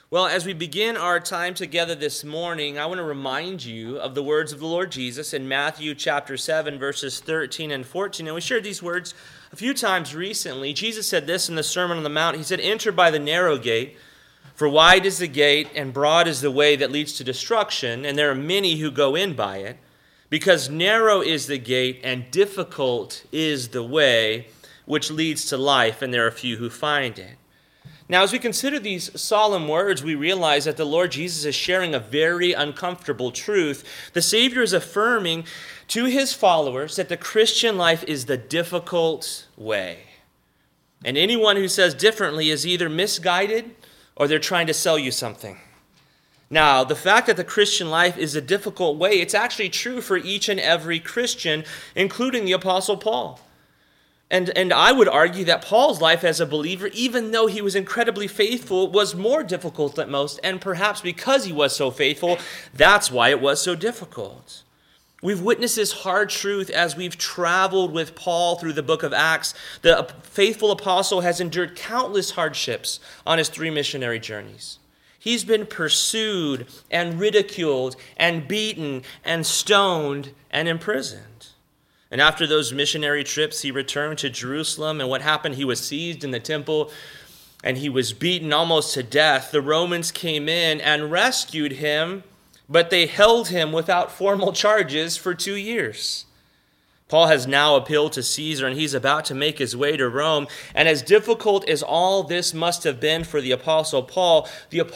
Well, as we begin our time together this morning, I want to remind you of the words of the Lord Jesus in Matthew chapter 7, verses 13 and 14. And we shared these words a few times recently. Jesus said this in the Sermon on the Mount. He said, "Enter by the narrow gate, for wide is the gate and broad is the way that leads to destruction, and there are many who go in by it. Because narrow is the gate and difficult is the way which leads to life, and there are few who find it." Now, as we consider these solemn words, we realize that the Lord Jesus is sharing a very uncomfortable truth. The Savior is affirming to his followers that the Christian life is the difficult way. And anyone who says differently is either misguided or they're trying to sell you something. Now, the fact that the Christian life is a difficult way, it's actually true for each and every Christian, including the Apostle Paul. And I would argue that Paul's life as a believer, even though he was incredibly faithful, was more difficult than most. And perhaps because he was so faithful, that's why it was so difficult. We've witnessed this hard truth as we've traveled with Paul through the book of Acts. The faithful apostle has endured countless hardships on his 3 missionary journeys. He's been pursued and ridiculed and beaten and stoned and imprisoned. And after those missionary trips, he returned to Jerusalem. And what happened? He was seized in the temple and he was beaten almost to death. The Romans came in and rescued him, but they held him without formal charges for 2 years. Paul has now appealed to Caesar, and he's about to make his way to Rome. And as difficult as all this must have been for the Apostle Paul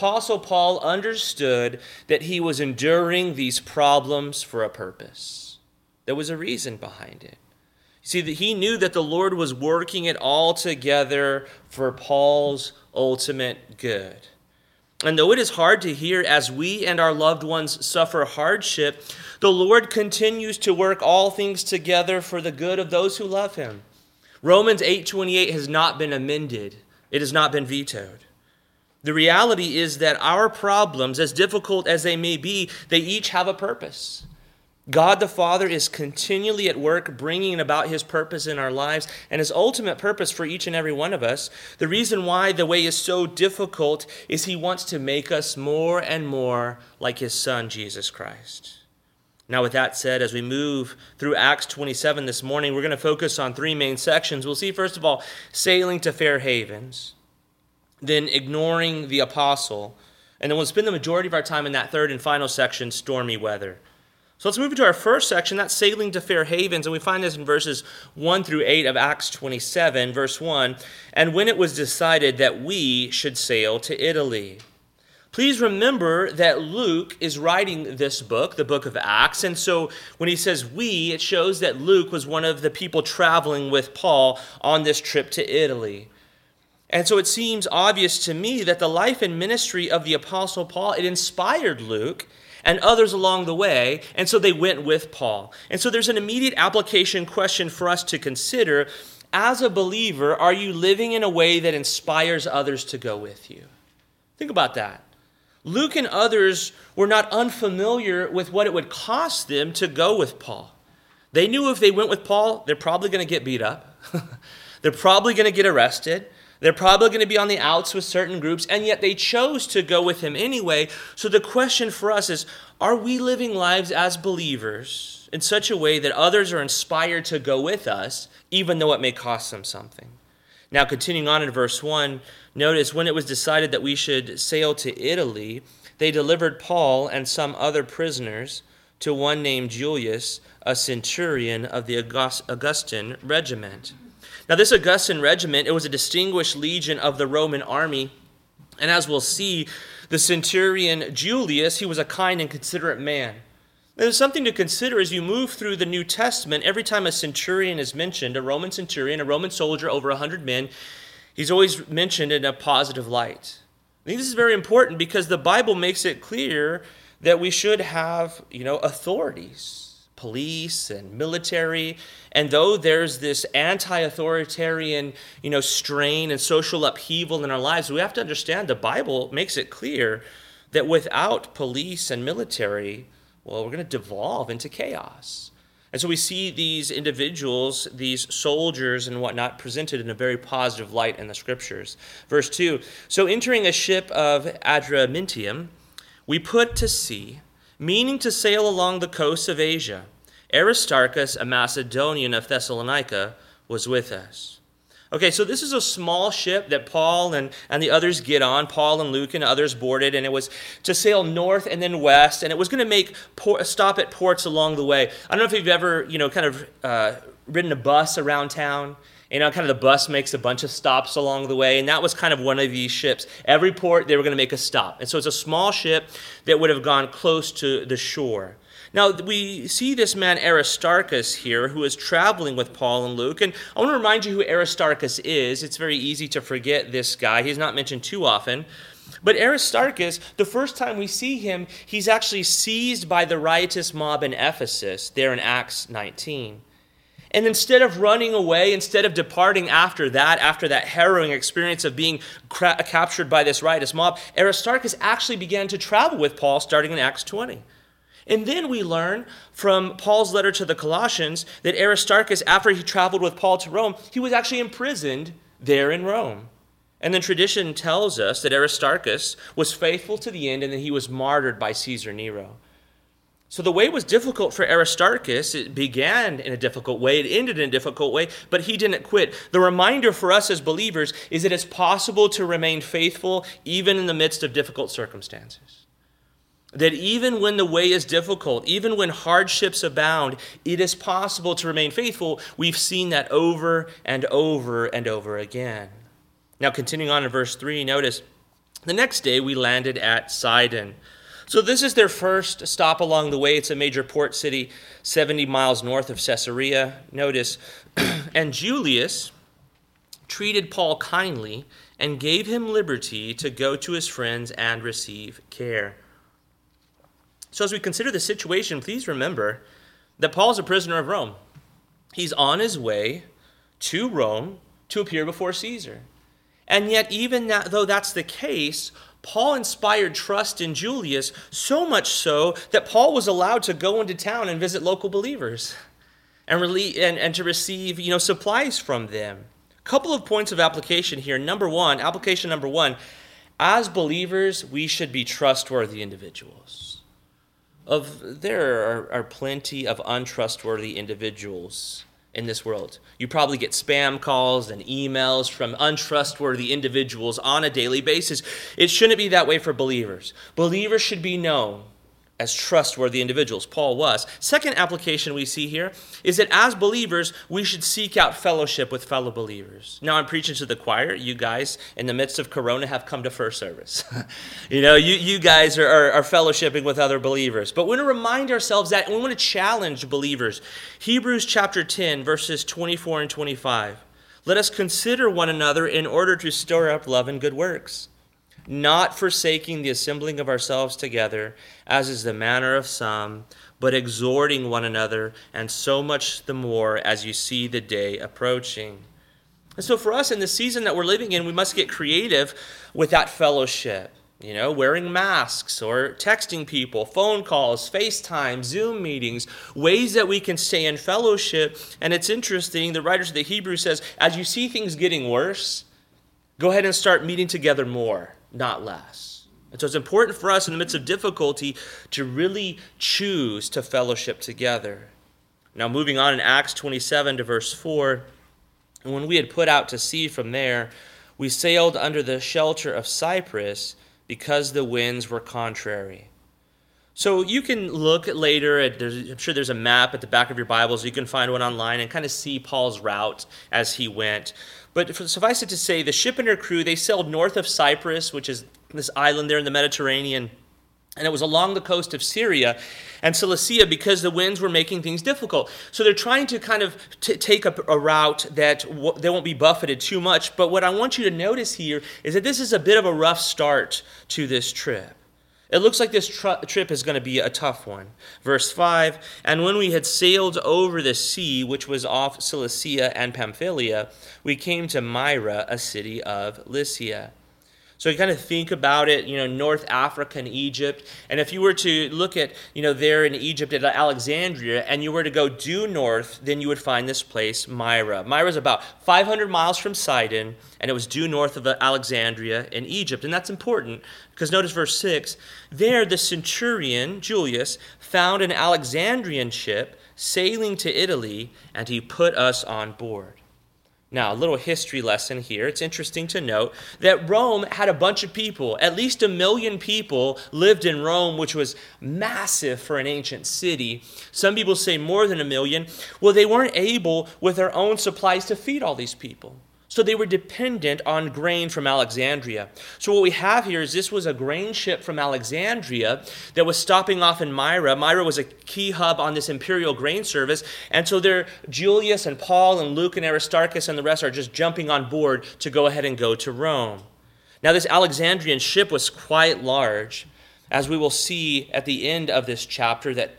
understood that he was enduring these problems for a purpose. There was a reason behind it. You see, that he knew that the Lord was working it all together for Paul's ultimate good. And though it is hard to hear as we and our loved ones suffer hardship, the Lord continues to work all things together for the good of those who love him. Romans 8:28 has not been amended. It has not been vetoed. The reality is that our problems, as difficult as they may be, they each have a purpose. God the Father is continually at work bringing about his purpose in our lives and his ultimate purpose for each and every one of us. The reason why the way is so difficult is he wants to make us more and more like his Son, Jesus Christ. Now, with that said, as we move through Acts 27 this morning, we're going to focus on 3 main sections. We'll see, first of all, sailing to fair havens, then ignoring the apostle, and then we'll spend the majority of our time in that third and final section, stormy weather. So let's move into our first section, that's sailing to fair havens, and we find this in verses 1 through 8 of Acts 27, verse 1. "And when it was decided that we should sail to Italy." Please remember that Luke is writing this book, the book of Acts, and so when he says we, it shows that Luke was one of the people traveling with Paul on this trip to Italy. And so it seems obvious to me that the life and ministry of the Apostle Paul, it inspired Luke and others along the way, and so they went with Paul. And so there's an immediate application question for us to consider. As a believer, are you living in a way that inspires others to go with you? Think about that. Luke and others were not unfamiliar with what it would cost them to go with Paul. They knew if they went with Paul, they're probably going to get beat up. They're probably going to get arrested. They're probably going to be on the outs with certain groups, and yet they chose to go with him anyway. So the question for us is, are we living lives as believers in such a way that others are inspired to go with us, even though it may cost them something? Now, continuing on in verse 1, notice when it was decided that we should sail to Italy, they delivered Paul and some other prisoners to one named Julius, a centurion of the Augustan regiment. Now, this Augustan regiment, it was a distinguished legion of the Roman army. And as we'll see, the centurion Julius, he was a kind and considerate man. There's something to consider as you move through the New Testament. Every time a centurion is mentioned, a Roman centurion, a Roman soldier, over 100 men, he's always mentioned in a positive light. I think this is very important because the Bible makes it clear that we should have, authorities. Police and military, and though there's this anti-authoritarian, strain and social upheaval in our lives, we have to understand the Bible makes it clear that without police and military, well, we're going to devolve into chaos. And so we see these individuals, these soldiers and whatnot, presented in a very positive light in the scriptures. Verse 2, so entering a ship of Adramyttium, we put to sea, meaning to sail along the coast of Asia. Aristarchus, a Macedonian of Thessalonica, was with us. Okay, so this is a small ship that Paul and the others get on. Paul and Luke and others boarded, and it was to sail north and then west, and it was going to make stop at ports along the way. I don't know if you've ever, ridden a bus around town. Kind of the bus makes a bunch of stops along the way, and that was kind of one of these ships. Every port, they were going to make a stop. And so it's a small ship that would have gone close to the shore. Now, we see this man Aristarchus here who is traveling with Paul and Luke. And I want to remind you who Aristarchus is. It's very easy to forget this guy. He's not mentioned too often. But Aristarchus, the first time we see him, he's actually seized by the riotous mob in Ephesus, there in Acts 19. And instead of running away, instead of departing after that harrowing experience of being captured by this riotous mob, Aristarchus actually began to travel with Paul starting in Acts 20. And then we learn from Paul's letter to the Colossians that Aristarchus, after he traveled with Paul to Rome, he was actually imprisoned there in Rome. And then tradition tells us that Aristarchus was faithful to the end and that he was martyred by Caesar Nero. So the way was difficult for Aristarchus. It began in a difficult way. It ended in a difficult way, but he didn't quit. The reminder for us as believers is that it's possible to remain faithful even in the midst of difficult circumstances. That even when the way is difficult, even when hardships abound, it is possible to remain faithful. We've seen that over and over and over again. Now, continuing on in verse 3, notice, the next day we landed at Sidon. So this is their first stop along the way. It's a major port city 70 miles north of Caesarea. Notice, and Julius treated Paul kindly and gave him liberty to go to his friends and receive care. So as we consider the situation, please remember that Paul is a prisoner of Rome. He's on his way to Rome to appear before Caesar. And yet, even though that's the case, Paul inspired trust in Julius, so much so that Paul was allowed to go into town and visit local believers and to receive supplies from them. A couple of points of application here. Application number one, as believers, we should be trustworthy individuals. There are plenty of untrustworthy individuals in this world. You probably get spam calls and emails from untrustworthy individuals on a daily basis. It shouldn't be that way for believers. Believers should be known as trustworthy individuals. Paul was. Second application we see here is that as believers, we should seek out fellowship with fellow believers. Now, I'm preaching to the choir. You guys, in the midst of Corona, have come to first service. You guys are fellowshipping with other believers. But we want to remind ourselves that, and we want to challenge believers. Hebrews chapter 10, verses 24 and 25. Let us consider one another in order to stir up love and good works, not forsaking the assembling of ourselves together, as is the manner of some, but exhorting one another, and so much the more as you see the day approaching. And so for us in the season that we're living in, we must get creative with that fellowship. Wearing masks or texting people, phone calls, FaceTime, Zoom meetings, ways that we can stay in fellowship. And it's interesting, the writer of the Hebrews says, as you see things getting worse, go ahead and start meeting together more, not less. And so it's important for us in the midst of difficulty to really choose to fellowship together. Now moving on in Acts 27 to verse 4, and when we had put out to sea from there, we sailed under the shelter of Cyprus because the winds were contrary. So you can look later I'm sure there's a map at the back of your Bibles. You can find one online and kind of see Paul's route as he went. But suffice it to say, the ship and her crew, they sailed north of Cyprus, which is this island there in the Mediterranean. And it was along the coast of Syria and Cilicia because the winds were making things difficult. So they're trying to kind of take a route that they won't be buffeted too much. But what I want you to notice here is that this is a bit of a rough start to this trip. It looks like this trip is going to be a tough one. Verse 5, and when we had sailed over the sea, which was off Cilicia and Pamphylia, we came to Myra, a city of Lycia. So you kind of think about it, North Africa and Egypt. And if you were to look at, there in Egypt at Alexandria, and you were to go due north, then you would find this place, Myra. Myra is about 500 miles from Sidon, and it was due north of Alexandria in Egypt. And that's important because notice verse 6. There the centurion, Julius, found an Alexandrian ship sailing to Italy, and he put us on board. Now, a little history lesson here. It's interesting to note that Rome had a bunch of people. At least 1 million people lived in Rome, which was massive for an ancient city. Some people say more than 1 million. Well, they weren't able with their own supplies to feed all these people. So they were dependent on grain from Alexandria. So what we have here is this was a grain ship from Alexandria that was stopping off in Myra. Myra was a key hub on this imperial grain service. And so there, Julius and Paul and Luke and Aristarchus and the rest are just jumping on board to go ahead and go to Rome. Now this Alexandrian ship was quite large, as we will see at the end of this chapter that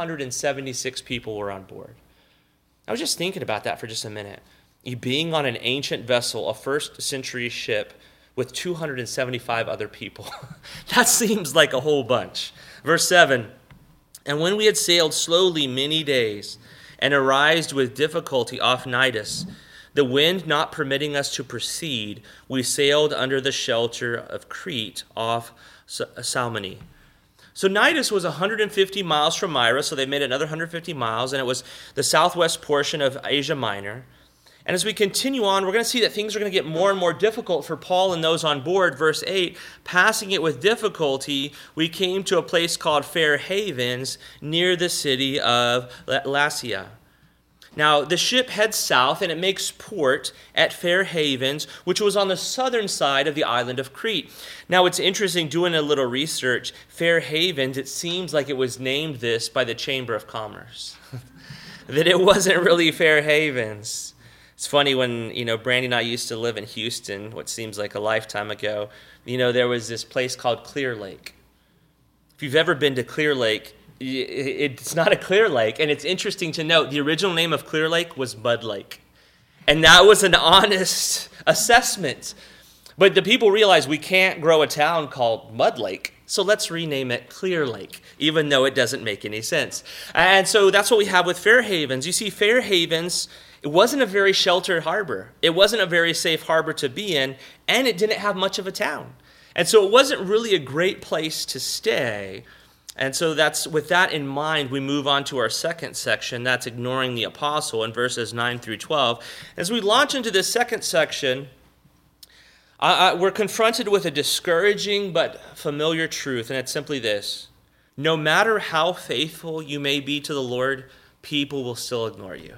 276 people were on board. I was just thinking about that for just a minute. Being on an ancient vessel, a first century ship with 275 other people. That seems like a whole bunch. Verse 7, and when we had sailed slowly many days and arrived with difficulty off Cnidus, the wind not permitting us to proceed, we sailed under the shelter of Crete off Salmone. So Cnidus was 150 miles from Myra, so they made another 150 miles, and it was the southwest portion of Asia Minor. And as we continue on, we're going to see that things are going to get more and more difficult for Paul and those on board. Verse 8, passing it with difficulty, we came to a place called Fair Havens near the city of Lasea. Now, the ship heads south and it makes port at Fair Havens, which was on the southern side of the island of Crete. Now, it's interesting doing a little research. Fair Havens, it seems like it was named this by the Chamber of Commerce, that it wasn't really Fair Havens. It's funny when, Brandy and I used to live in Houston, what seems like a lifetime ago, there was this place called Clear Lake. If you've ever been to Clear Lake, it's not a clear lake. And it's interesting to note, the original name of Clear Lake was Mud Lake. And that was an honest assessment. But the people realized we can't grow a town called Mud Lake, so let's rename it Clear Lake, even though it doesn't make any sense. And so that's what we have with Fair Havens. You see, Fair Havens, it wasn't a very sheltered harbor. It wasn't a very safe harbor to be in, and it didn't have much of a town. And so it wasn't really a great place to stay. And so that's with that in mind, we move on to our second section. That's ignoring the apostle in verses 9 through 12. As we launch into this second section, we're confronted with a discouraging but familiar truth, and it's simply this. No matter how faithful you may be to the Lord, people will still ignore you.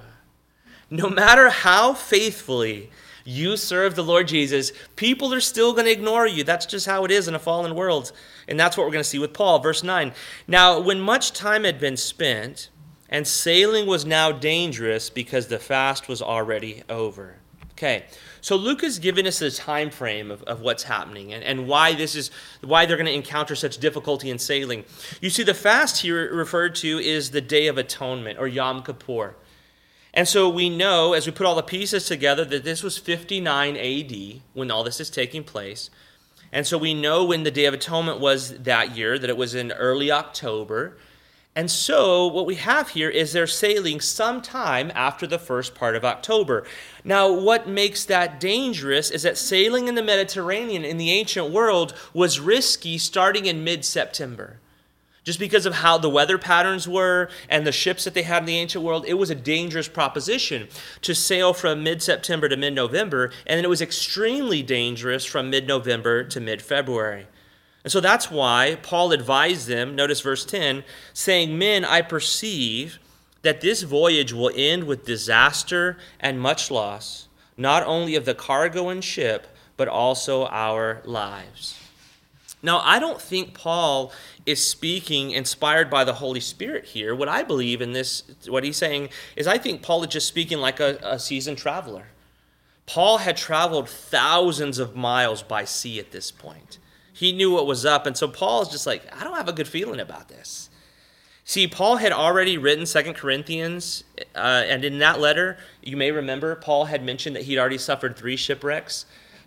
No matter how faithfully you serve the Lord Jesus, people are still going to ignore you. That's just how it is in a fallen world. And that's what we're going to see with Paul. Verse 9. Now, when much time had been spent, and sailing was now dangerous because the fast was already over. Okay, so Luke has given us a time frame of what's happening and why they're going to encounter such difficulty in sailing. You see, the fast here referred to is the Day of Atonement, or Yom Kippur. And so we know, as we put all the pieces together, that this was 59 AD when all this is taking place. And so we know when the Day of Atonement was that year, that it was in early October. And so what we have here is they're sailing sometime after the first part of October. Now, what makes that dangerous is that sailing in the Mediterranean in the ancient world was risky starting in mid-September. Just because of how the weather patterns were and the ships that they had in the ancient world, it was a dangerous proposition to sail from mid-September to mid-November, and then it was extremely dangerous from mid-November to mid-February. And so that's why Paul advised them, notice verse 10, saying, "Men, I perceive that this voyage will end with disaster and much loss, not only of the cargo and ship, but also our lives." Now, I don't think Paul is speaking inspired by the Holy Spirit here. What I believe in this, what he's saying, is I think Paul is just speaking like a seasoned traveler. Paul had traveled thousands of miles by sea at this point. He knew what was up, and so Paul is just like, I don't have a good feeling about this. See, Paul had already written 2 Corinthians, and in that letter, you may remember, Paul had mentioned that he'd already suffered 3 shipwrecks.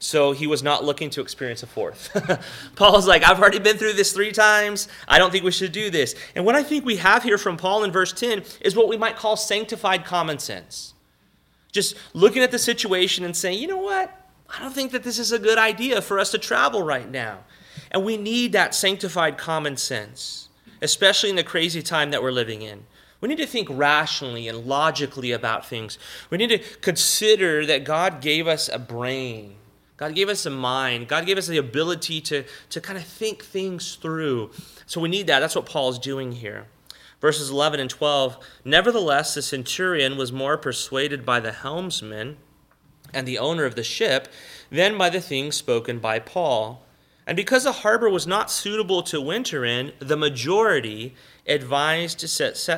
So he was not looking to experience a fourth. Paul's like, I've already been through this 3 times. I don't think we should do this. And what I think we have here from Paul in verse 10 is what we might call sanctified common sense. Just looking at the situation and saying, you know what? I don't think that this is a good idea for us to travel right now. And we need that sanctified common sense, especially in the crazy time that we're living in. We need to think rationally and logically about things. We need to consider that God gave us a brain. God gave us a mind. God gave us the ability to kind of think things through. So we need that. That's what Paul's doing here. Verses 11 and 12, nevertheless, the centurion was more persuaded by the helmsman and the owner of the ship than by the things spoken by Paul. And because the harbor was not suitable to winter in, the majority advised to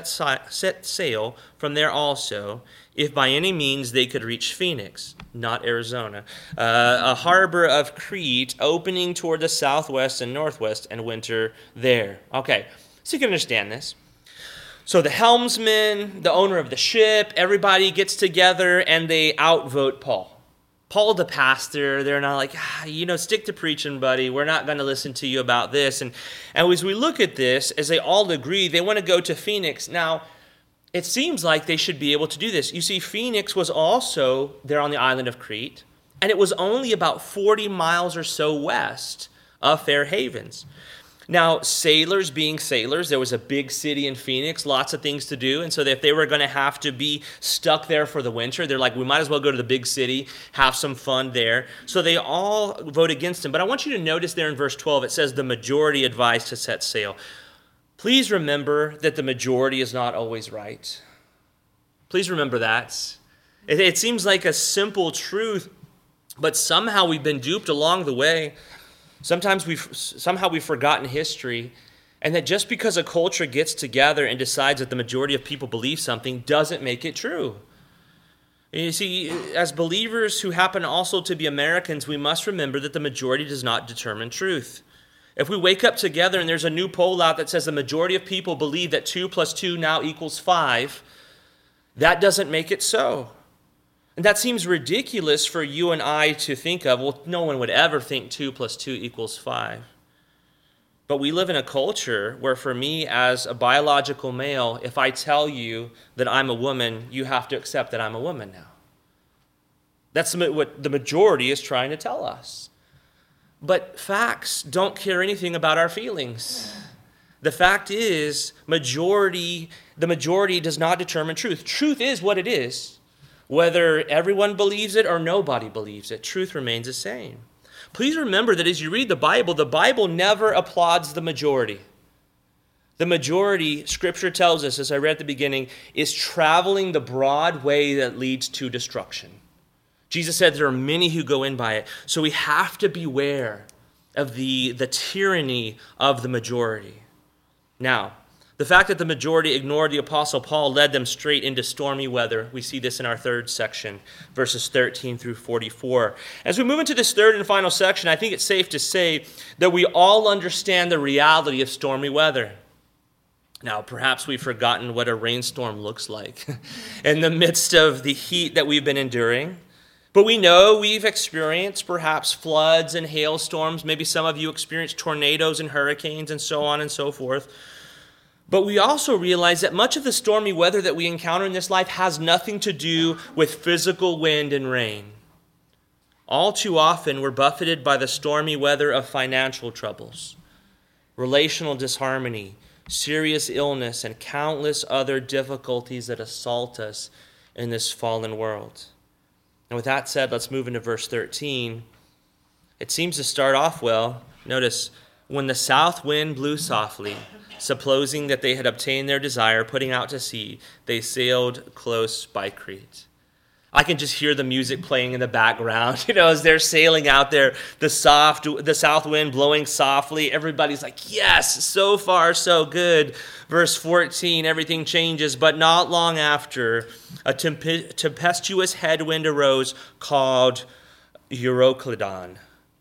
set sail from there also, if by any means they could reach Phoenix, not Arizona, a harbor of Crete opening toward the southwest and northwest, and winter there. Okay, so you can understand this. So the helmsman, the owner of the ship, everybody gets together and they outvote Paul. Paul, the pastor, they're not like, stick to preaching, buddy. We're not going to listen to you about this. And as we look at this, as they all agree, they want to go to Phoenix. Now, it seems like they should be able to do this. You see, Phoenix was also there on the island of Crete, and it was only about 40 miles or so west of Fair Havens. Now, sailors being sailors, there was a big city in Phoenix, lots of things to do. And so if they were going to have to be stuck there for the winter, they're like, we might as well go to the big city, have some fun there. So they all vote against him. But I want you to notice there in verse 12, it says the majority advised to set sail. Please remember that the majority is not always right. Please remember that. It seems like a simple truth, but somehow we've been duped along the way. Sometimes we've forgotten history, and that just because a culture gets together and decides that the majority of people believe something doesn't make it true. You see, as believers who happen also to be Americans, we must remember that the majority does not determine truth. If we wake up together and there's a new poll out that says the majority of people believe that 2 + 2 now equals 5, that doesn't make it so. And that seems ridiculous for you and I to think of. Well, no one would ever think 2 + 2 equals 5. But we live in a culture where for me as a biological male, if I tell you that I'm a woman, you have to accept that I'm a woman now. That's what the majority is trying to tell us. But facts don't care anything about our feelings. The fact is, the majority does not determine truth. Truth is what it is. Whether everyone believes it or nobody believes it, truth remains the same. Please remember that as you read the Bible never applauds the majority. The majority, Scripture tells us, as I read at the beginning, is traveling the broad way that leads to destruction. Jesus said there are many who go in by it. So we have to beware of the tyranny of the majority. Now, the fact that the majority ignored the Apostle Paul led them straight into stormy weather. We see this in our third section, verses 13 through 44. As we move into this third and final section, I think it's safe to say that we all understand the reality of stormy weather. Now, perhaps we've forgotten what a rainstorm looks like in the midst of the heat that we've been enduring. But we know we've experienced perhaps floods and hailstorms. Maybe some of you experienced tornadoes and hurricanes and so on and so forth. But we also realize that much of the stormy weather that we encounter in this life has nothing to do with physical wind and rain. All too often, we're buffeted by the stormy weather of financial troubles, relational disharmony, serious illness, and countless other difficulties that assault us in this fallen world. And with that said, let's move into verse 13. It seems to start off well. Notice, when the south wind blew softly, supposing that they had obtained their desire, putting out to sea, they sailed close by Crete. I can just hear the music playing in the background, as they're sailing out there, the south wind blowing softly. Everybody's like, yes, so far so good. Verse 14, everything changes, but not long after, a tempestuous headwind arose called Euroclydon.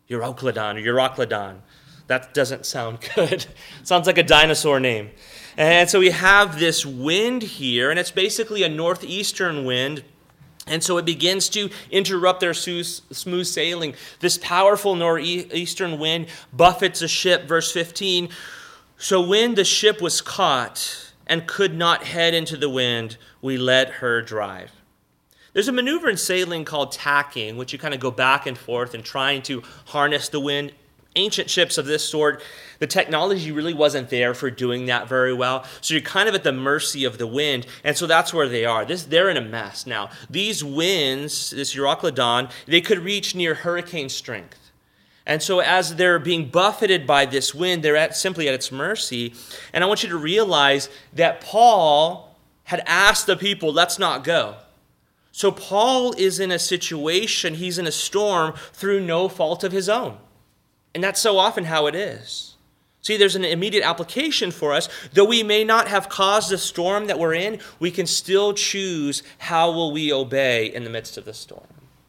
That doesn't sound good. Sounds like a dinosaur name. And so we have this wind here, and it's basically a northeastern wind. And so it begins to interrupt their smooth sailing. This powerful northeastern wind buffets the ship, verse 15. So when the ship was caught and could not head into the wind, we let her drive. There's a maneuver in sailing called tacking, which you kind of go back and forth and trying to harness the wind. Ancient ships of this sort, the technology really wasn't there for doing that very well. So you're kind of at the mercy of the wind. And so that's where they are. They're in a mess now. These winds, this Euroclydon, they could reach near hurricane strength. And so as they're being buffeted by this wind, they're simply at its mercy. And I want you to realize that Paul had asked the people, let's not go. So Paul is in a situation, he's in a storm through no fault of his own. And that's so often how it is. See, there's an immediate application for us. Though we may not have caused the storm that we're in, we can still choose how will we obey in the midst of the storm.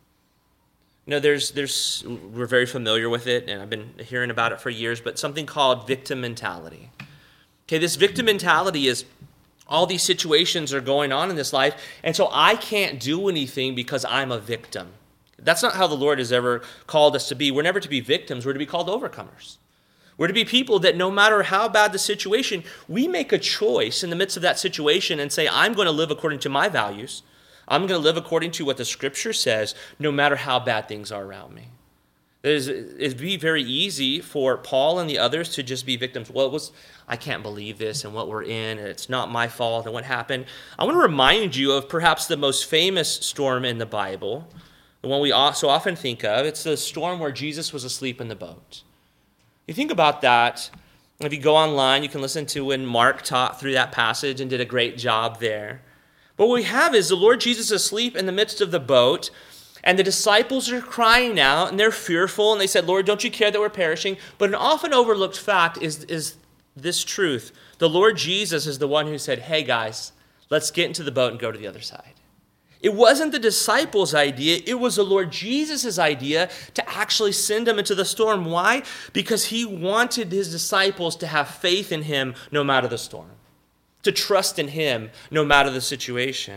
You know, we're very familiar with it, and I've been hearing about it for years, but something called victim mentality. Okay, this victim mentality is all these situations are going on in this life, and so I can't do anything because I'm a victim. That's not how the Lord has ever called us to be. We're never to be victims. We're to be called overcomers. We're to be people that no matter how bad the situation, we make a choice in the midst of that situation and say, I'm going to live according to my values. I'm going to live according to what the Scripture says, no matter how bad things are around me. It'd be very easy for Paul and the others to just be victims. Well, I can't believe this and what we're in, and it's not my fault and what happened. I want to remind you of perhaps the most famous storm in the Bible, the one we so often think of. It's the storm where Jesus was asleep in the boat. You think about that. If you go online, you can listen to when Mark taught through that passage and did a great job there. But what we have is the Lord Jesus asleep in the midst of the boat, and the disciples are crying out, and they're fearful, and they said, Lord, don't you care that we're perishing? But an often overlooked fact is this truth. The Lord Jesus is the one who said, hey guys, let's get into the boat and go to the other side. It wasn't the disciples' idea. It was the Lord Jesus' idea to actually send them into the storm. Why? Because he wanted his disciples to have faith in him no matter the storm, to trust in him no matter the situation.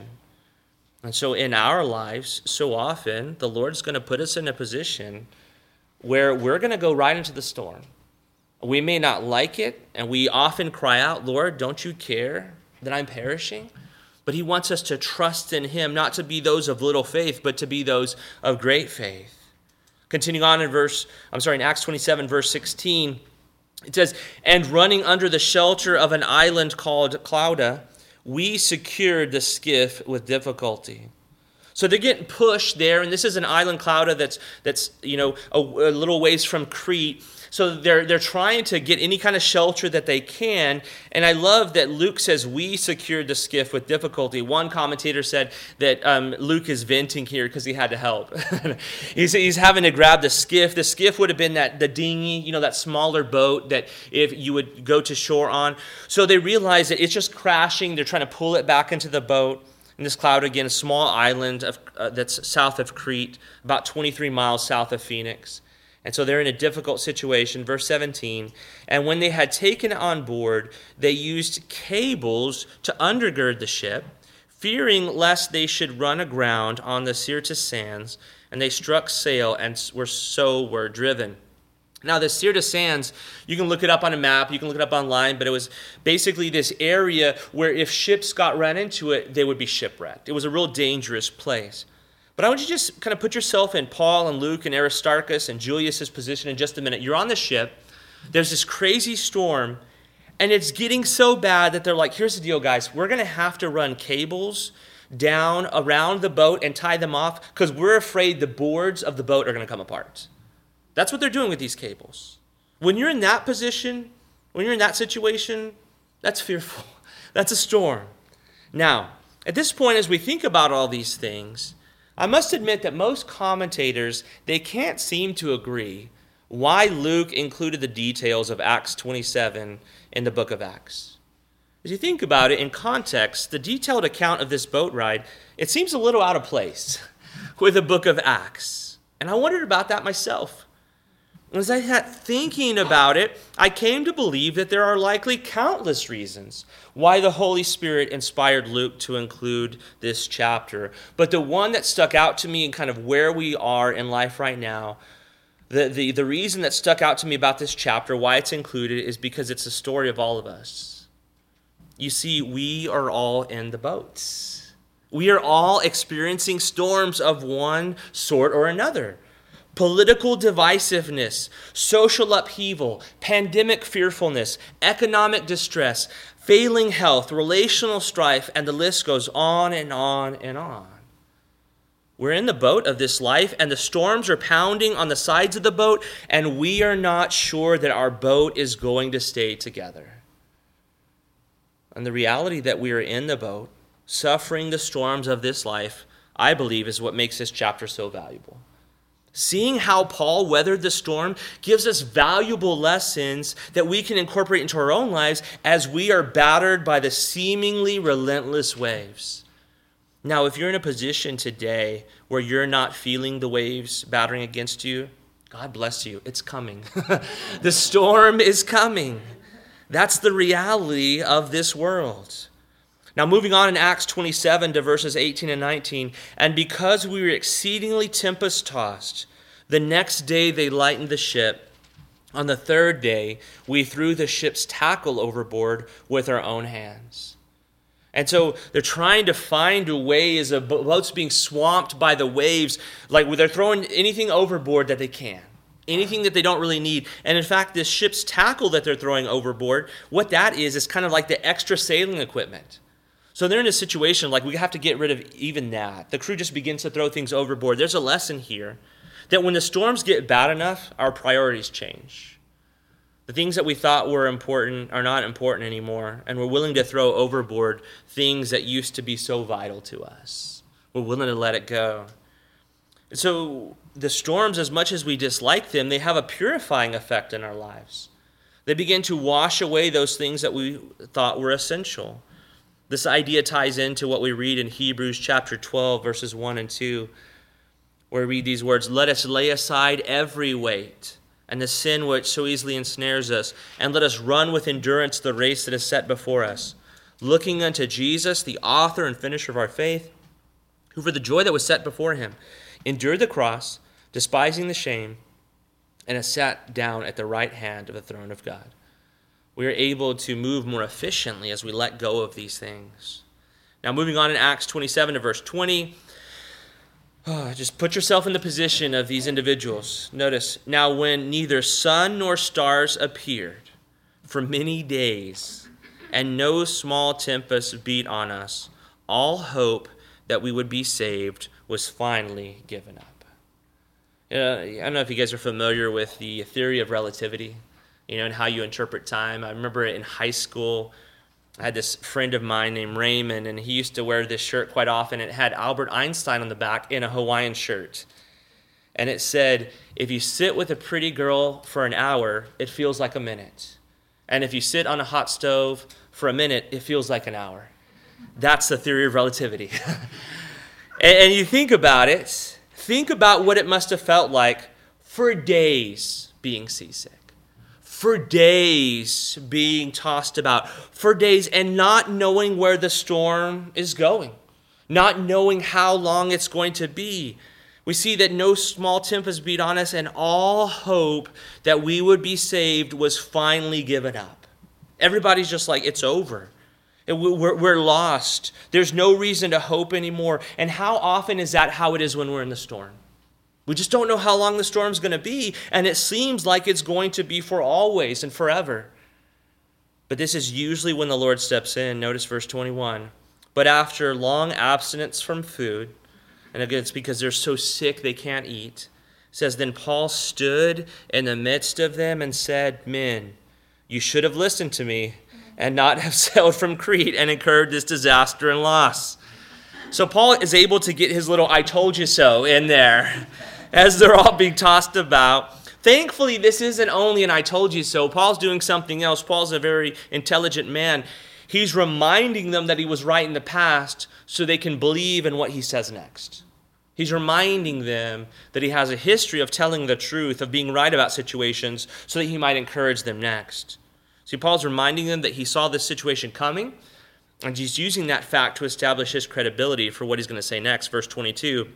And so in our lives, so often, the Lord's going to put us in a position where we're going to go right into the storm. We may not like it, and we often cry out, Lord, don't you care that I'm perishing? But he wants us to trust in him, not to be those of little faith, but to be those of great faith. Continuing on in Acts 27, verse 16, it says, and running under the shelter of an island called Clauda, we secured the skiff with difficulty. So they're getting pushed there, and this is an island, Clauda, that's a little ways from Crete. So they're trying to get any kind of shelter that they can. And I love that Luke says, we secured the skiff with difficulty. One commentator said that Luke is venting here because he had to help. He's having to grab the skiff. The skiff would have been the dinghy, that smaller boat that if you would go to shore on. So they realize that it's just crashing. They're trying to pull it back into the boat. And this Clauda, again, a small island that's south of Crete, about 23 miles south of Phoenix. And so they're in a difficult situation. Verse 17, and when they had taken it on board, they used cables to undergird the ship, fearing lest they should run aground on the Syrtis sands, and they struck sail and were driven. Now, the Syrtis sands, you can look it up on a map, you can look it up online, but it was basically this area where if ships got run into it, they would be shipwrecked. It was a real dangerous place. But I want you to just kind of put yourself in Paul and Luke and Aristarchus and Julius's position in just a minute. You're on the ship. There's this crazy storm, and it's getting so bad that they're like, here's the deal, guys. We're going to have to run cables down around the boat and tie them off because we're afraid the boards of the boat are going to come apart. That's what they're doing with these cables. When you're in that position, when you're in that situation, that's fearful. That's a storm. Now, at this point, as we think about all these things, I must admit that most commentators, they can't seem to agree why Luke included the details of Acts 27 in the book of Acts. As you think about it in context, the detailed account of this boat ride, it seems a little out of place with the book of Acts. And I wondered about that myself. As I sat thinking about it, I came to believe that there are likely countless reasons why the Holy Spirit inspired Luke to include this chapter. But the one that stuck out to me and kind of where we are in life right now, the reason that stuck out to me about this chapter, why it's included, is because it's the story of all of us. You see, we are all in the boats. We are all experiencing storms of one sort or another. Political divisiveness, social upheaval, pandemic fearfulness, economic distress, failing health, relational strife, and the list goes on and on and on. We're in the boat of this life, and the storms are pounding on the sides of the boat, and we are not sure that our boat is going to stay together. And the reality that we are in the boat, suffering the storms of this life, I believe is what makes this chapter so valuable. Seeing how Paul weathered the storm gives us valuable lessons that we can incorporate into our own lives as we are battered by the seemingly relentless waves. Now, if you're in a position today where you're not feeling the waves battering against you, God bless you. It's coming. The storm is coming. That's the reality of this world. Now, moving on in Acts 27 to verses 18 and 19, and because we were exceedingly tempest-tossed, the next day they lightened the ship. On the third day, we threw the ship's tackle overboard with our own hands. And so they're trying to find a way as a boat's being swamped by the waves, like they're throwing anything overboard that they can. Anything that they don't really need. And in fact, this ship's tackle that they're throwing overboard, what that is kind of like the extra sailing equipment. So they're in a situation like we have to get rid of even that. The crew just begins to throw things overboard. There's a lesson here that when the storms get bad enough, our priorities change. The things that we thought were important are not important anymore, and we're willing to throw overboard things that used to be so vital to us. We're willing to let it go. So the storms, as much as we dislike them, they have a purifying effect in our lives. They begin to wash away those things that we thought were essential. This idea ties into what we read in Hebrews chapter 12, verses 1 and 2, where we read these words, "Let us lay aside every weight and the sin which so easily ensnares us, and let us run with endurance the race that is set before us, looking unto Jesus, the author and finisher of our faith, who for the joy that was set before him endured the cross, despising the shame, and has sat down at the right hand of the throne of God." We are able to move more efficiently as we let go of these things. Now, moving on in Acts 27 to verse 20, just put yourself in the position of these individuals. Notice, "Now when neither sun nor stars appeared for many days, and no small tempest beat on us, all hope that we would be saved was finally given up." I don't know if you guys are familiar with the theory of relativity, and how you interpret time. I remember in high school, I had this friend of mine named Raymond, and he used to wear this shirt quite often. It had Albert Einstein on the back in a Hawaiian shirt. And it said, "If you sit with a pretty girl for an hour, it feels like a minute. And if you sit on a hot stove for a minute, it feels like an hour." That's the theory of relativity. And you think about it, think about what it must have felt like for days being seasick. For days being tossed about, for days and not knowing where the storm is going, not knowing how long it's going to be. We see that no small tempest beat on us, and all hope that we would be saved was finally given up. Everybody's just like, it's over. We're lost. There's no reason to hope anymore. And how often is that how it is when we're in the storm? We just don't know how long the storm's going to be, and it seems like it's going to be for always and forever. But this is usually when the Lord steps in. Notice verse 21. "But after long abstinence from food," and again, it's because they're so sick they can't eat, it says, "Then Paul stood in the midst of them and said, 'Men, you should have listened to me and not have sailed from Crete and incurred this disaster and loss.'" So Paul is able to get his little "I told you so" in there as they're all being tossed about. Thankfully, this isn't only an "I told you so." Paul's doing something else. Paul's a very intelligent man. He's reminding them that he was right in the past so they can believe in what he says next. He's reminding them that he has a history of telling the truth, of being right about situations, so that he might encourage them next. See, Paul's reminding them that he saw this situation coming, and he's using that fact to establish his credibility for what he's going to say next. Verse 22,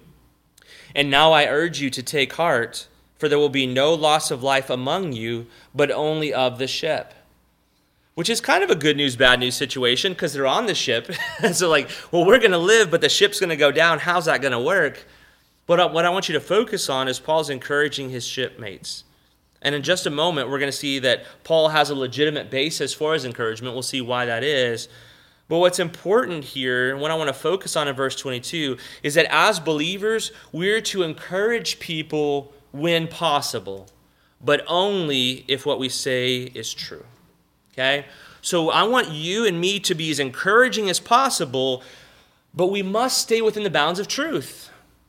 "And now I urge you to take heart, for there will be no loss of life among you, but only of the ship." Which is kind of a good news, bad news situation, because they're on the ship. So we're going to live, but the ship's going to go down. How's that going to work? But what I want you to focus on is Paul's encouraging his shipmates. And in just a moment, we're going to see that Paul has a legitimate basis for his encouragement. We'll see why that is. But what's important here, and what I want to focus on in verse 22, is that as believers, we're to encourage people when possible, but only if what we say is true. Okay? So I want you and me to be as encouraging as possible, but we must stay within the bounds of truth.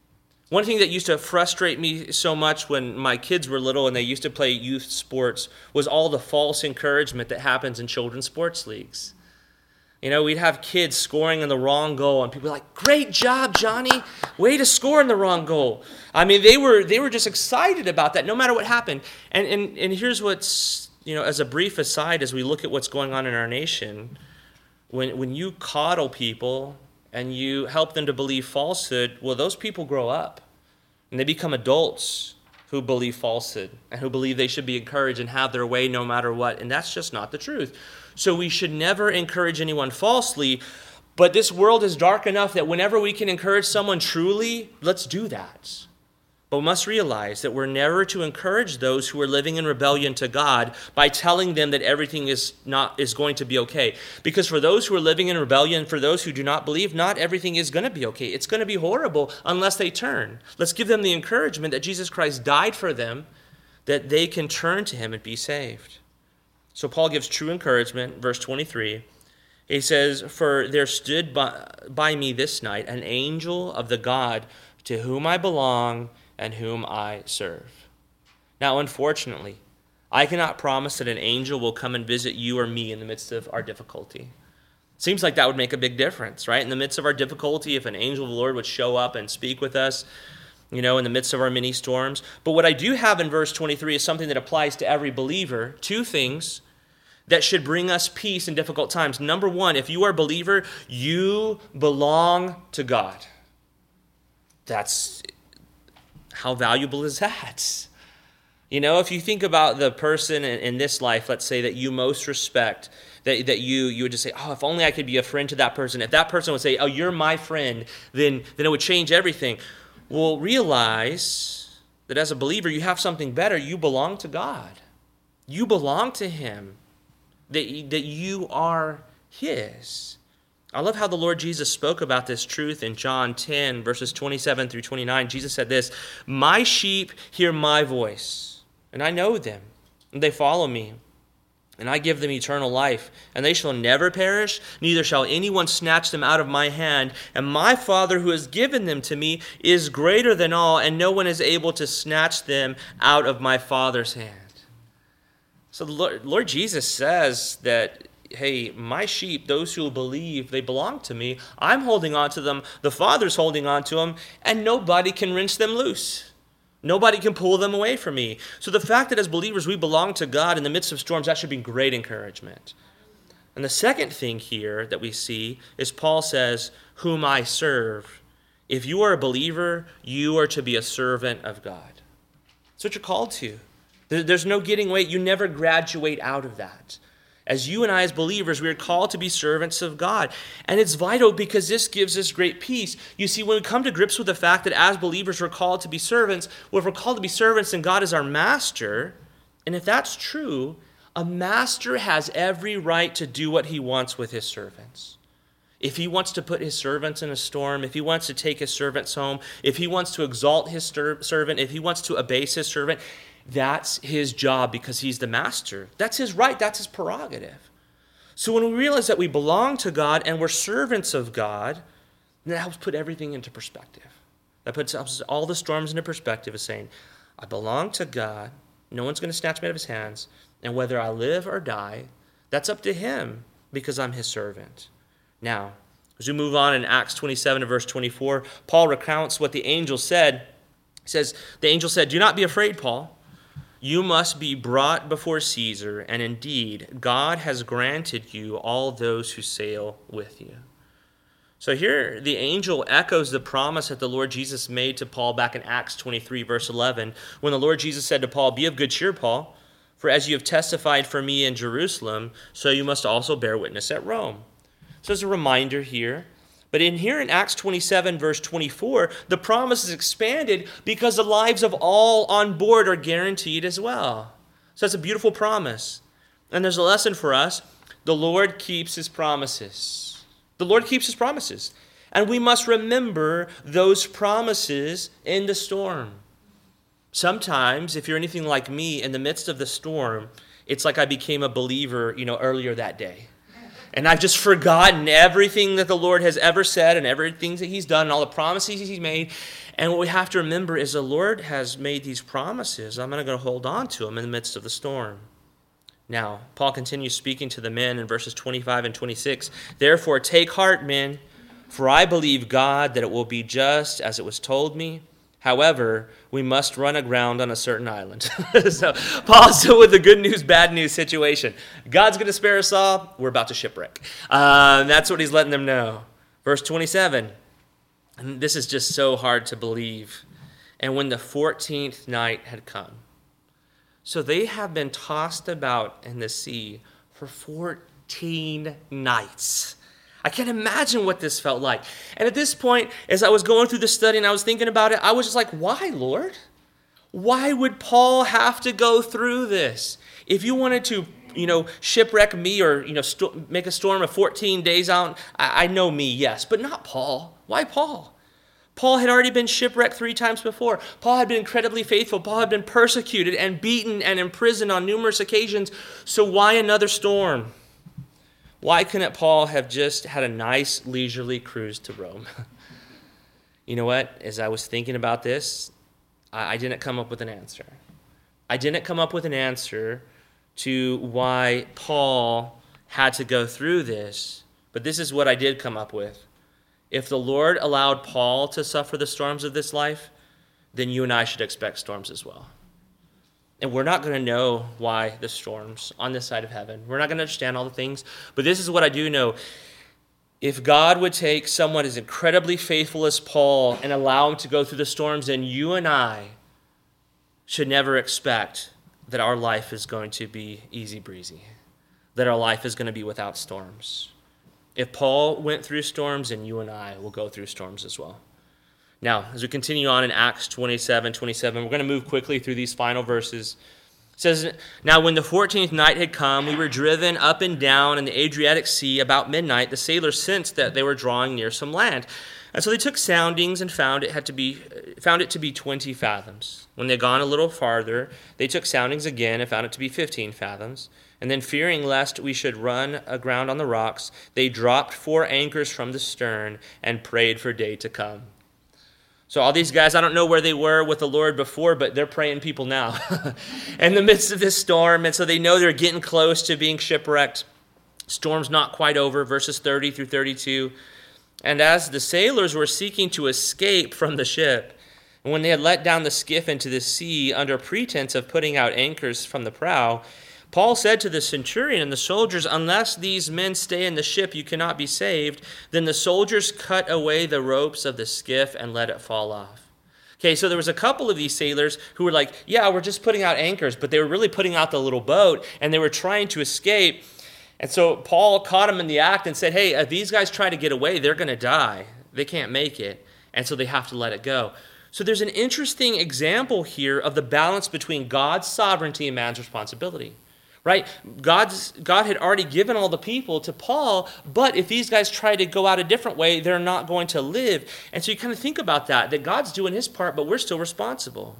One thing that used to frustrate me so much when my kids were little and they used to play youth sports was all the false encouragement that happens in children's sports leagues. You know, we'd have kids scoring in the wrong goal, and people were like, "Great job, Johnny. Way to score in the wrong goal." I mean, they were just excited about that no matter what happened. And here's what's, as a brief aside, as we look at what's going on in our nation, when you coddle people and you help them to believe falsehood, well, those people grow up and they become adults who believe falsehood and who believe they should be encouraged and have their way no matter what. And that's just not the truth. So we should never encourage anyone falsely, but this world is dark enough that whenever we can encourage someone truly, let's do that. But we must realize that we're never to encourage those who are living in rebellion to God by telling them that everything is going to be okay. Because for those who are living in rebellion, for those who do not believe, not everything is going to be okay. It's going to be horrible unless they turn. Let's give them the encouragement that Jesus Christ died for them, that they can turn to him and be saved. So Paul gives true encouragement, verse 23. He says, "For there stood by me this night an angel of the God to whom I belong and whom I serve." Now, unfortunately, I cannot promise that an angel will come and visit you or me in the midst of our difficulty. Seems like that would make a big difference, right? In the midst of our difficulty, if an angel of the Lord would show up and speak with us, in the midst of our many storms. But what I do have in verse 23 is something that applies to every believer. Two things that should bring us peace in difficult times. Number one, if you are a believer, you belong to God. How valuable is that? If you think about the person in this life, let's say, that you most respect, that you would just say, "Oh, if only I could be a friend to that person." If that person would say, "Oh, you're my friend," then it would change everything. Well, realize that as a believer, you have something better. You belong to God. You belong to him. That you are his. I love how the Lord Jesus spoke about this truth in John 10, verses 27 through 29. Jesus said this, "My sheep hear my voice, and I know them, and they follow me. And I give them eternal life, and they shall never perish, neither shall anyone snatch them out of my hand. And my Father who has given them to me is greater than all, and no one is able to snatch them out of my Father's hand." So the Lord Jesus says that, hey, my sheep, those who believe, they belong to me. I'm holding on to them. The Father's holding on to them, and nobody can wrench them loose. Nobody can pull them away from me. So the fact that as believers we belong to God in the midst of storms, that should be great encouragement. And the second thing here that we see is Paul says, "Whom I serve." If you are a believer, you are to be a servant of God. That's what you're called to. There's no getting away. You never graduate out of that. As you and I, as believers, we are called to be servants of God. And it's vital because this gives us great peace. You see, when we come to grips with the fact that as believers we're called to be servants, well, if we're called to be servants and God is our master, and if that's true, a master has every right to do what he wants with his servants. If he wants to put his servants in a storm, if he wants to take his servants home, if he wants to exalt his servant, if he wants to abase his servant, that's his job because he's the master. That's his right. That's his prerogative. So when we realize that we belong to God and we're servants of God, that helps put everything into perspective. That puts all the storms into perspective, is saying, I belong to God. No one's going to snatch me out of his hands. And whether I live or die, that's up to him because I'm his servant. Now, As we move on in Acts 27 and verse 24, Paul recounts what the angel said. He says, the angel said, "Do not be afraid, Paul. You must be brought before Caesar, and indeed, God has granted you all those who sail with you." So here the angel echoes the promise that the Lord Jesus made to Paul back in Acts 23, verse 11, when the Lord Jesus said to Paul, "Be of good cheer, Paul, for as you have testified for me in Jerusalem, so you must also bear witness at Rome." So there's a reminder here. But in Acts 27, verse 24, the promise is expanded because the lives of all on board are guaranteed as well. So that's a beautiful promise. And there's a lesson for us. The Lord keeps his promises. The Lord keeps his promises. And we must remember those promises in the storm. Sometimes, if you're anything like me, in the midst of the storm, it's like I became a believer, earlier that day. And I've just forgotten everything that the Lord has ever said and everything that he's done and all the promises he's made. And what we have to remember is the Lord has made these promises. I'm going to hold on to them in the midst of the storm. Now, Paul continues speaking to the men in verses 25 and 26. "Therefore, take heart, men, for I believe God that it will be just as it was told me. However, we must run aground on a certain island." So Paul's still with the good news, bad news situation. God's going to spare us all. We're about to shipwreck. That's what he's letting them know. Verse 27. And this is just so hard to believe. "And when the 14th night had come." So they have been tossed about in the sea for 14 nights. I can't imagine what this felt like. And at this point, as I was going through the study and I was thinking about it, I was just like, why, Lord? Why would Paul have to go through this? If you wanted to, shipwreck me or, make a storm of 14 days out, I know me, yes, but not Paul. Why Paul? Paul had already been shipwrecked 3 times before. Paul had been incredibly faithful. Paul had been persecuted and beaten and imprisoned on numerous occasions. So why another storm? Why couldn't Paul have just had a nice leisurely cruise to Rome? You know what? As I was thinking about this, I didn't come up with an answer. I didn't come up with an answer to why Paul had to go through this, but this is what I did come up with. If the Lord allowed Paul to suffer the storms of this life, then you and I should expect storms as well. And we're not going to know why the storms on this side of heaven. We're not going to understand all the things. But this is what I do know. If God would take someone as incredibly faithful as Paul and allow him to go through the storms, then you and I should never expect that our life is going to be easy breezy, that our life is going to be without storms. If Paul went through storms, then you and I will go through storms as well. Now, as we continue on in Acts 27, we're going to move quickly through these final verses. It says, "Now when the 14th night had come, we were driven up and down in the Adriatic Sea. About midnight, the sailors sensed that they were drawing near some land. And so they took soundings and found it to be 20 fathoms. When they had gone a little farther, they took soundings again and found it to be 15 fathoms. And then fearing lest we should run aground on the rocks, they dropped 4 anchors from the stern and prayed for day to come." So all these guys, I don't know where they were with the Lord before, but they're praying people now in the midst of this storm. And so they know they're getting close to being shipwrecked. Storm's not quite over, verses 30 through 32. "And as the sailors were seeking to escape from the ship, and when they had let down the skiff into the sea under pretense of putting out anchors from the prow, Paul said to the centurion and the soldiers, 'Unless these men stay in the ship, you cannot be saved.' Then the soldiers cut away the ropes of the skiff and let it fall off." Okay, so there was a couple of these sailors who were like, yeah, we're just putting out anchors, but they were really putting out the little boat, and they were trying to escape. And so Paul caught them in the act and said, hey, if these guys try to get away, they're going to die. They can't make it, and so they have to let it go. So there's an interesting example here of the balance between God's sovereignty and man's responsibility. Right? God had already given all the people to Paul, but if these guys try to go out a different way, they're not going to live. And so you kind of think about that God's doing his part, but we're still responsible.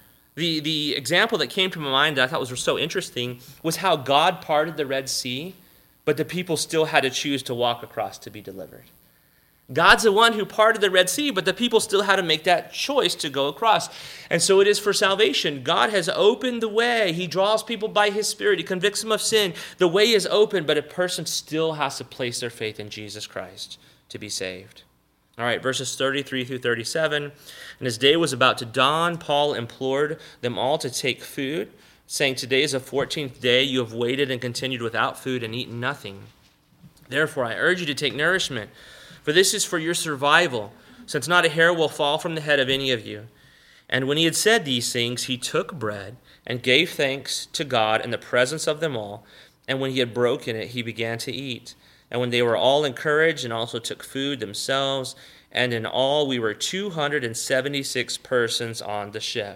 The example that came to my mind that I thought was so interesting was how God parted the Red Sea, but the people still had to choose to walk across to be delivered. God's the one who parted the Red Sea, but the people still had to make that choice to go across. And so it is for salvation. God has opened the way. He draws people by his Spirit. He convicts them of sin. The way is open, but a person still has to place their faith in Jesus Christ to be saved. All right, verses 33 through 37. And as day was about to dawn, Paul implored them all to take food, saying, "Today is the 14th day. You have waited and continued without food and eaten nothing. Therefore, I urge you to take nourishment, for this is for your survival, since not a hair will fall from the head of any of you." And when he had said these things, he took bread and gave thanks to God in the presence of them all. And when he had broken it, he began to eat. And when they were all encouraged and also took food themselves, and in all we were 276 persons on the ship.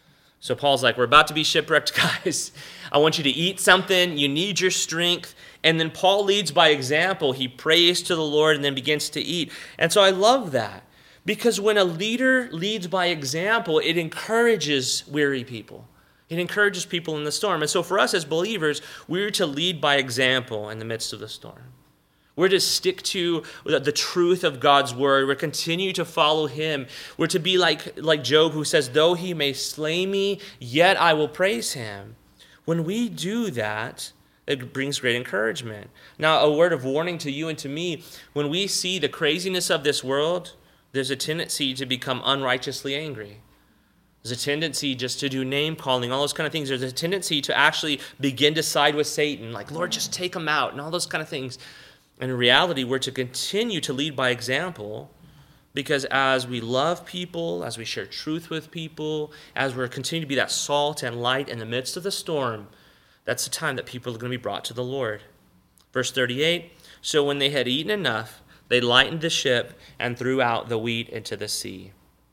So Paul's like, we're about to be shipwrecked, guys. I want you to eat something. You need your strength. And then Paul leads by example. He prays to the Lord and then begins to eat. And so I love that, because when a leader leads by example, it encourages weary people. It encourages people in the storm. And so for us as believers, we're to lead by example in the midst of the storm. We're to stick to the truth of God's word. We're to continue to follow him. We're to be like Job, who says, "Though he may slay me, yet I will praise him." When we do that, it brings great encouragement. Now, a word of warning to you and to me, when we see the craziness of this world, there's a tendency to become unrighteously angry. There's a tendency just to do name calling, all those kind of things. There's a tendency to actually begin to side with Satan, like, "Lord, just take him out," and all those kind of things. And in reality, we're to continue to lead by example, because as we love people, as we share truth with people, as we're continuing to be that salt and light in the midst of the storm, that's the time that people are going to be brought to the Lord. Verse 38, "So when they had eaten enough, they lightened the ship and threw out the wheat into the sea."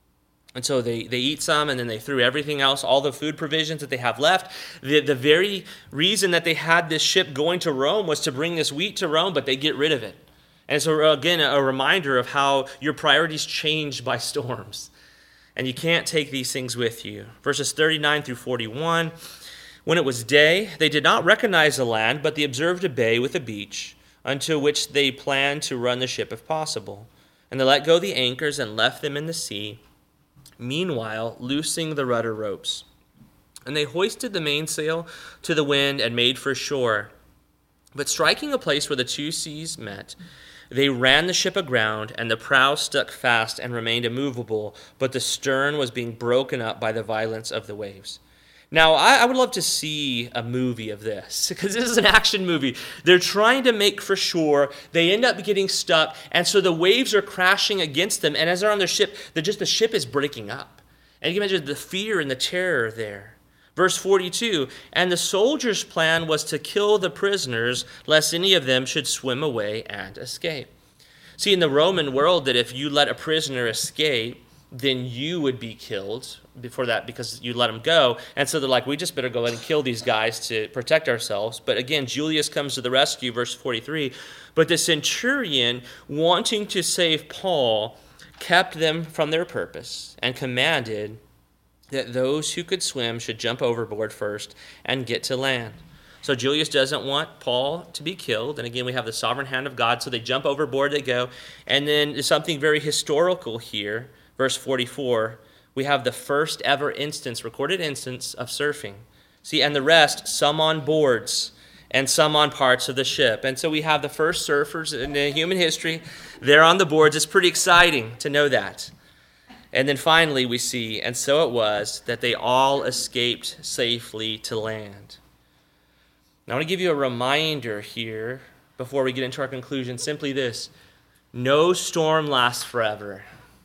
And so they eat some, and then they threw everything else, all the food provisions that they have left. The very reason that they had this ship going to Rome was to bring this wheat to Rome, but they get rid of it. And so again, a reminder of how your priorities change by storms. And you can't take these things with you. Verses 39 through 41, "When it was day, they did not recognize the land, but they observed a bay with a beach, unto which they planned to run the ship if possible. And they let go the anchors and left them in the sea, meanwhile loosing the rudder ropes. And they hoisted the mainsail to the wind and made for shore. But striking a place where the two seas met, they ran the ship aground, and the prow stuck fast and remained immovable, but the stern was being broken up by the violence of the waves." Now, I would love to see a movie of this, because this is an action movie. They're trying to make for shore. They end up getting stuck, and so the waves are crashing against them. And as they're on their ship, the ship is breaking up. And you can imagine the fear and the terror there. Verse 42, "And the soldiers' plan was to kill the prisoners, lest any of them should swim away and escape." See, in the Roman world, that if you let a prisoner escape, then you would be killed before that, because you let them go. And so they're like, we just better go ahead and kill these guys to protect ourselves. But again, Julius comes to the rescue, verse 43. "But the centurion, wanting to save Paul, kept them from their purpose and commanded that those who could swim should jump overboard first and get to land." So Julius doesn't want Paul to be killed. And again, we have the sovereign hand of God. So they jump overboard, they go. And then there's something very historical here. Verse 44, we have the first ever recorded instance of surfing. See, and the rest, some on boards and some on parts of the ship. And so we have the first surfers in human history. They're on the boards. It's pretty exciting to know that. And then finally we see, "And so it was that they all escaped safely to land." Now I want to give you a reminder here before we get into our conclusion. Simply this: no storm lasts forever.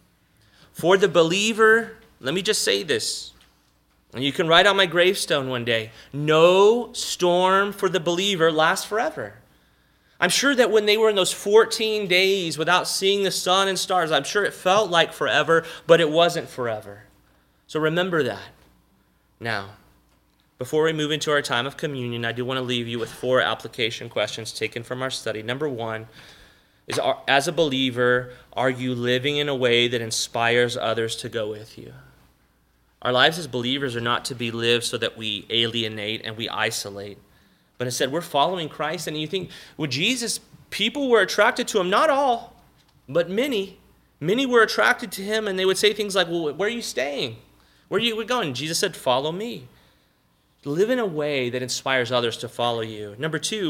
For the believer, let me just say this, and you can write on my gravestone one day, no storm for the believer lasts forever. I'm sure that when they were in those 14 days without seeing the sun and stars, I'm sure it felt like forever, but it wasn't forever. So remember that. Now, before we move into our time of communion, I do want to leave you with 4 application questions taken from our study. Number 1, is, as a believer, are you living in a way that inspires others to go with you? Our lives as believers are not to be lived so that we alienate and we isolate. But instead, we're following Christ. And you think, with Jesus, people were attracted to him. Not all, but many. Many were attracted to him, and they would say things like, "Well, where are you staying? Where are you going?" Jesus said, "Follow me." Live in a way that inspires others to follow you. Number 2,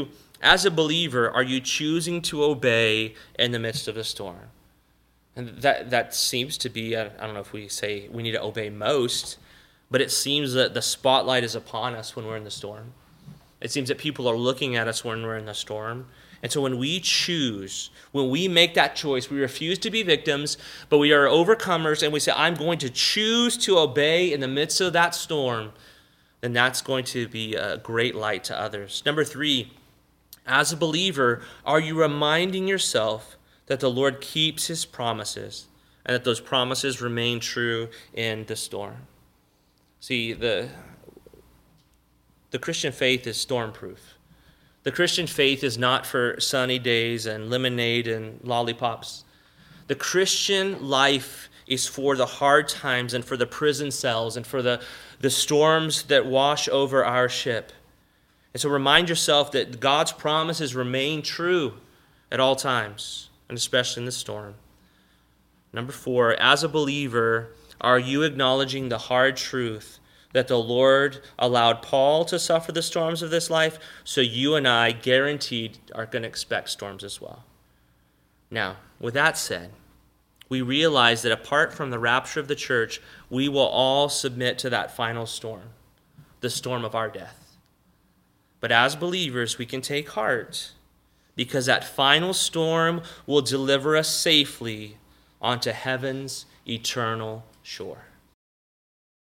As a believer, are you choosing to obey in the midst of the storm? And that seems to be, I don't know if we say we need to obey most, but it seems that the spotlight is upon us when we're in the storm. It seems that people are looking at us when we're in the storm. And so when we choose, when we make that choice, we refuse to be victims, but we are overcomers, and we say, I'm going to choose to obey in the midst of that storm, then that's going to be a great light to others. Number 3, as a believer, are you reminding yourself that the Lord keeps his promises and that those promises remain true in the storm? See, the Christian faith is storm-proof. The Christian faith is not for sunny days and lemonade and lollipops. The Christian life is for the hard times and for the prison cells and for the storms that wash over our ship. And so remind yourself that God's promises remain true at all times, and especially in the storm. Number 4, as a believer, are you acknowledging the hard truth that the Lord allowed Paul to suffer the storms of this life, so you and I guaranteed are going to expect storms as well? Now, with that said, we realize that apart from the rapture of the church, we will all submit to that final storm, the storm of our death. But as believers, we can take heart, because that final storm will deliver us safely onto heaven's eternal shore.